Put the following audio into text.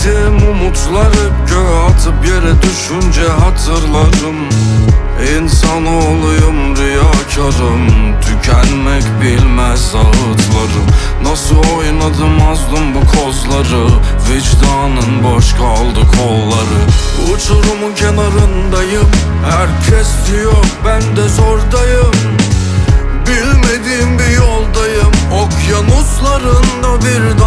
Verdiğim umutları göğe atıp yere düşünce hatırlarım. İnsanoğluyum, riyakarım, tükenmek bilmez ağıtlarım. Nasıl oynadım azdım bu kozları, vicdanın boş kaldı kolları. Uçurumun kenarındayım, herkes diyor ben de zordayım. Bilmediğim bir yoldayım, okyanuslarında bir